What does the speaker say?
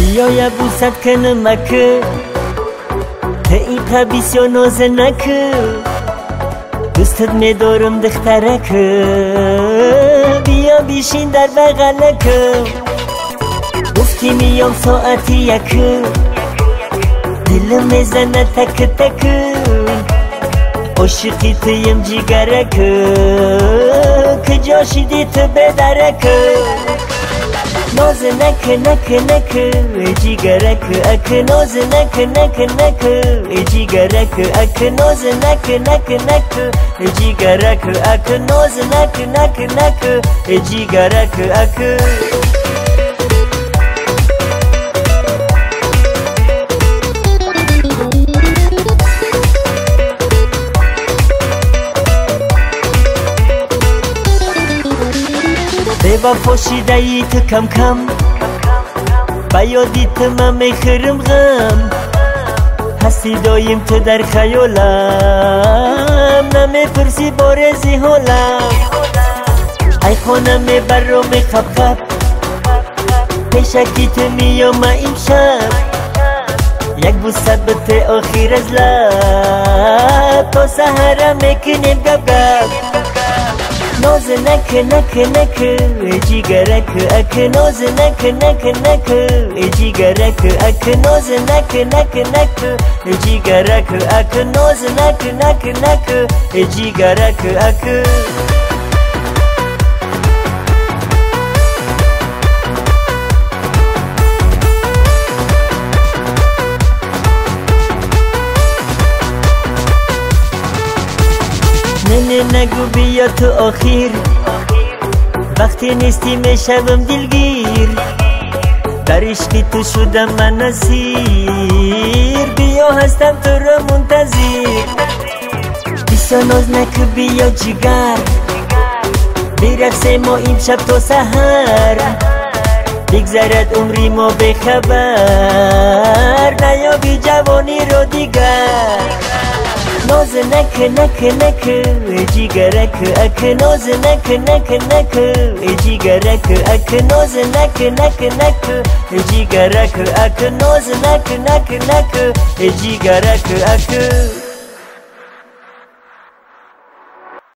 بیایا بوسد کنمک دقیقه بیسیونو زنک دوستت میدارم دخترک بیا بیشین در بغلک گفتی میام ساعتی یک دلم میزنه تک تک عاشقی تیم جیگرک کجا شدی تو بدرک ناز نک جیگرک اک ناز نک جیگرک اک ناز نک جیگرک اک ناز نک جیگرک اک با پوشیده ای تو کم کم با یادیت من میخورم غم هستی دایم تو در خیالم نمیپرسی بارزی حالم ای خانم میبر و میخب پیشکی تو میام امشب یک بوسه بته آخیر از لب تا سهرم میکنیم گب گب ناز نک جیگرک اک ناز نک جیگرک اک ناز نک جیگرک اک ناز نک جیگرک اک نگو بیا تو آخیر وقتی نیستی میشوم دلگیر در عشقی تو شدم من اسیر بیا هستم تو را منتظر بیسا ناز نکو بیا جگر برقصیم ما امشب تا سحر بگذرد عمری ما بخبر نیابی جوانی رو دیگر ناز نک جیگرک اک ناز نک جیگرک اک ناز نک جیگرک اک ناز نک جیگرک اک